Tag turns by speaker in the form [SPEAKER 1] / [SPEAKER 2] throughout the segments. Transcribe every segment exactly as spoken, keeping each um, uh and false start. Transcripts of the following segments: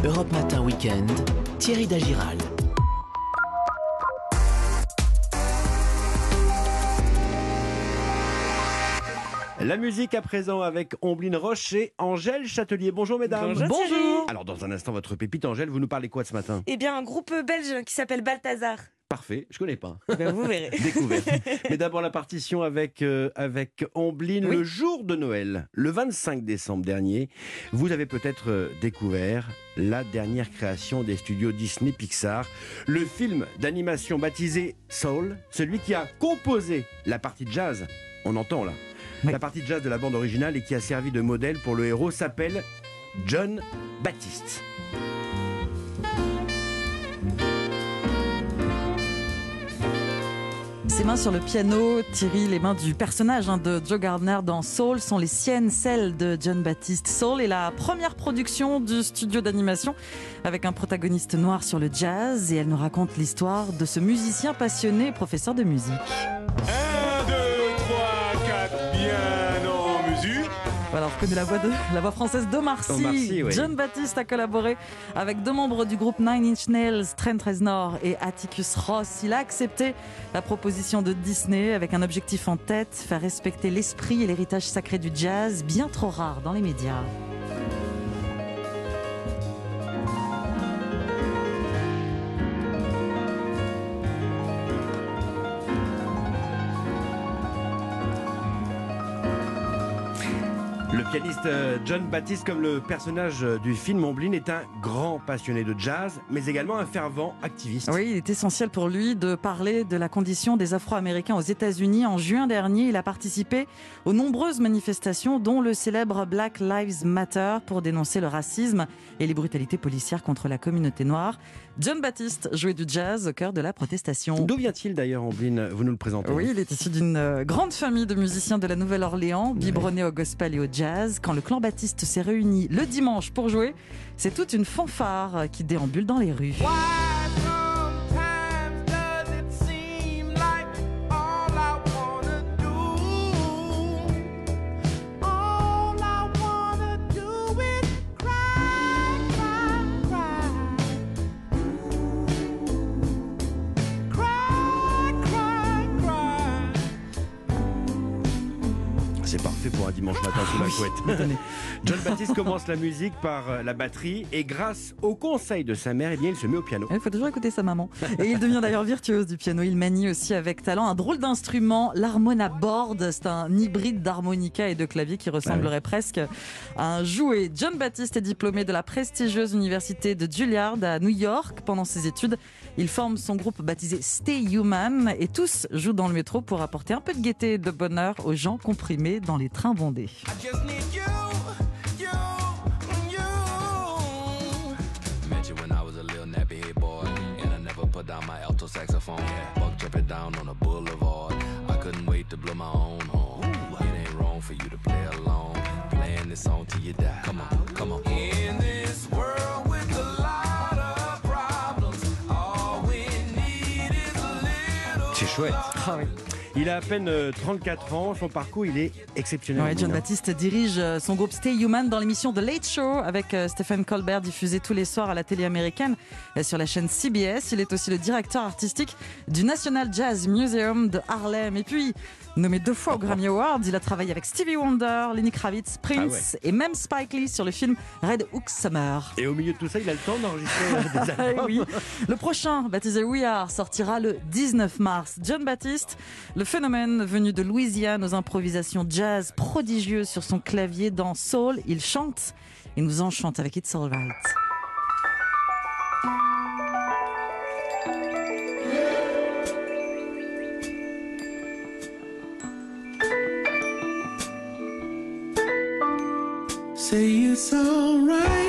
[SPEAKER 1] Europe Matin Week-end, Thierry Dagiral.
[SPEAKER 2] La musique à présent avec Omblin Roche et Angèle Châtelier. Bonjour mesdames.
[SPEAKER 3] Bonjour.
[SPEAKER 4] Bonjour.
[SPEAKER 2] Alors dans un instant votre pépite Angèle, vous nous parlez quoi ce matin?
[SPEAKER 3] Eh bien, un groupe belge qui s'appelle Balthazar.
[SPEAKER 2] Parfait, je connais pas.
[SPEAKER 3] Ben, vous verrez.
[SPEAKER 2] Découvert. Mais d'abord la partition avec, euh, avec Omblin.
[SPEAKER 3] Oui.
[SPEAKER 2] Le jour de Noël, le vingt-cinq décembre dernier, vous avez peut-être euh, découvert la dernière création des studios Disney Pixar, le film d'animation baptisé Soul, celui qui a composé la partie jazz, on entend là,
[SPEAKER 4] Oui.
[SPEAKER 2] la partie jazz de la bande originale et qui a servi de modèle pour le héros s'appelle John Baptiste.
[SPEAKER 4] Ses mains sur le piano, Thierry, les mains du personnage hein, de Joe Gardner dans Soul sont les siennes, celles de John Baptiste. Soul est la première production du studio d'animation avec un protagoniste noir sur le jazz et elle nous raconte l'histoire de ce musicien passionné et professeur de musique.
[SPEAKER 5] un, deux, trois, quatre, bien en mesure.
[SPEAKER 4] Voilà, on reconnaît la voix, de, la voix française d'Omar Sy.
[SPEAKER 2] Omar Sy, oui.
[SPEAKER 4] John Baptiste a collaboré avec deux membres du groupe Nine Inch Nails, Trent Reznor et Atticus Ross. Il a accepté la proposition de Disney avec un objectif en tête, faire respecter l'esprit et l'héritage sacré du jazz, bien trop rare dans les médias.
[SPEAKER 2] Le pianiste John Baptiste, comme le personnage du film Omblin, est un grand passionné de jazz, mais également un fervent activiste.
[SPEAKER 4] Oui, il est essentiel pour lui de parler de la condition des Afro-Américains aux États-Unis. En juin dernier, il a participé aux nombreuses manifestations, dont le célèbre Black Lives Matter, pour dénoncer le racisme et les brutalités policières contre la communauté noire. John Baptiste jouait du jazz au cœur de la protestation.
[SPEAKER 2] D'où vient-il d'ailleurs, Omblin? Vous nous le présentez.
[SPEAKER 4] Oui, il est issu d'une euh, grande famille de musiciens de la Nouvelle-Orléans, biberonnés au gospel et au jazz. Quand le clan Baptiste s'est réuni le dimanche pour jouer, c'est toute une fanfare qui déambule dans les rues.
[SPEAKER 2] C'est parfait pour un dimanche matin sous la couette. John Baptiste commence la musique par la batterie et grâce au conseil de sa mère, eh bien, il se met au piano.
[SPEAKER 4] Il faut toujours écouter sa maman. Et il devient d'ailleurs virtuose du piano. Il manie aussi avec talent un drôle d'instrument, l'harmonaboard. C'est un hybride d'harmonica et de clavier qui ressemblerait presque à un jouet. John Baptiste est diplômé de la prestigieuse université de Juilliard à New York. Pendant ses études, il forme son groupe baptisé Stay Human et tous jouent dans le métro pour apporter un peu de gaieté et de bonheur aux gens comprimés dans les trains bondés.
[SPEAKER 6] Put down my alto saxophone, buck jumping down on a boulevard. I couldn't wait to blow my own horn. It ain't wrong for you to play along, playing this song till you die. Come on, come on. In this world with a lot of problems, all we need is a little.
[SPEAKER 2] C'est chouette.
[SPEAKER 4] Ah oui.
[SPEAKER 2] Il a à peine trente-quatre ans, son parcours il est exceptionnel.
[SPEAKER 4] Ouais, John Baptiste dirige son groupe Stay Human dans l'émission The Late Show avec Stephen Colbert, diffusée tous les soirs à la télé américaine sur la chaîne C B S. Il est aussi le directeur artistique du National Jazz Museum de Harlem. Et puis, nommé deux fois aux Grammy Awards, il a travaillé avec Stevie Wonder, Lenny Kravitz, Prince
[SPEAKER 2] ah ouais.
[SPEAKER 4] et même Spike Lee sur le film Red Hook Summer.
[SPEAKER 2] Et au milieu de tout ça, il a le temps d'enregistrer des albums.
[SPEAKER 4] Oui. Le prochain, baptisé We Are, sortira le dix-neuf mars. John Baptiste, le phénomène venu de Louisiane aux improvisations jazz prodigieuses sur son clavier dans Soul, il chante et nous enchante avec It's All Right.
[SPEAKER 7] Say it's all right.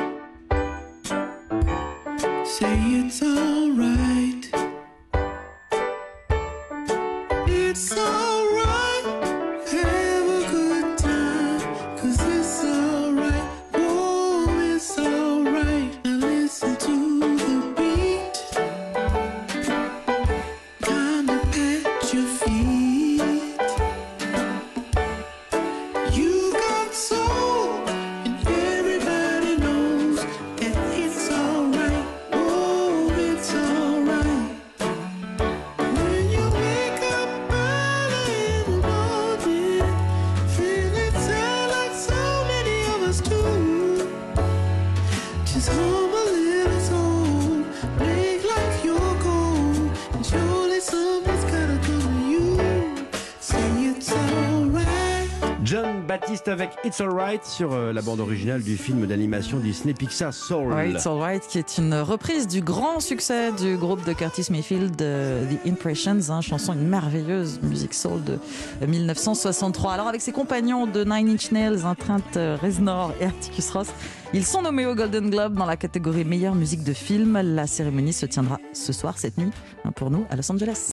[SPEAKER 7] Say it's all right. It's all right. Have a good time. 'Cause it's all right. Oh, it's all right. Now listen to the beat. Kinda pat your feet. You got soul, and everybody knows that it's Just hum a little song, make like you're gone, and surely something's gotta come to you. Say it's alright.
[SPEAKER 2] John Baptiste avec It's Alright sur euh, la bande originale du film d'animation Disney Pixar Soul.
[SPEAKER 4] Ouais, It's Alright, qui est une reprise du grand succès du groupe de Curtis Mayfield, euh, The Impressions, hein, chanson, une merveilleuse musique soul de mille neuf cent soixante-trois. Alors avec ses compagnons de Nine Inch Nails, hein, Trent Reznor et Atticus Ross, ils sont nommés au Golden Globe dans la catégorie meilleure musique de film. La cérémonie se tiendra ce soir, cette nuit, hein, pour nous, à Los Angeles.